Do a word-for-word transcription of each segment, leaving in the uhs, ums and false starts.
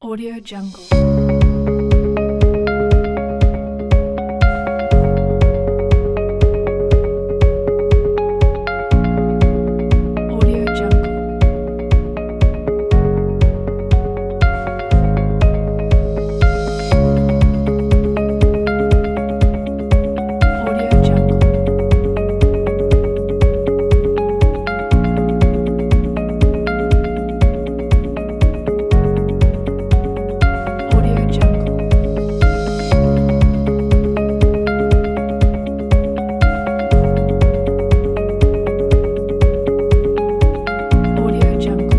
Audio Jungle. Audio Jungle. Audio Jungle. Audio Jungle. Audio Jungle.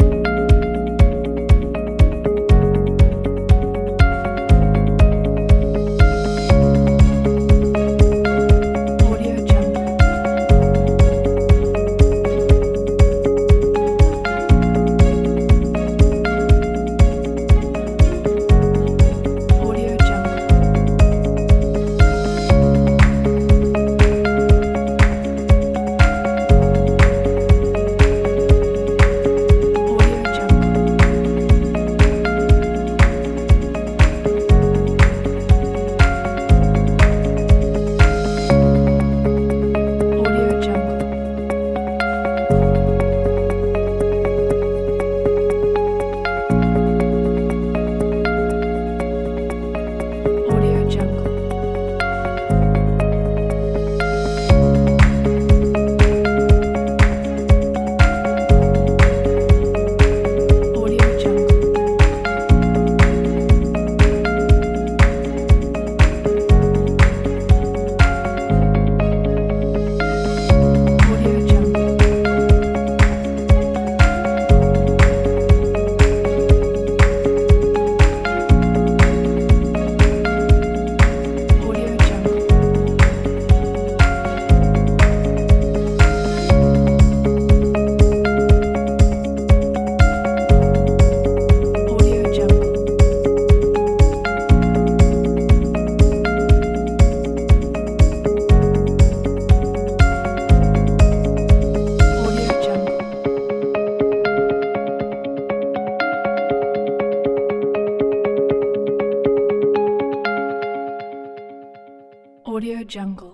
Audio Jungle. Audio Jungle. Audio Jungle. Audio Jungle. Audio Jungle. Audio Jungle. Audio Jungle. Audio Jungle. Audio Jungle. Audio Jungle. Audio Jungle.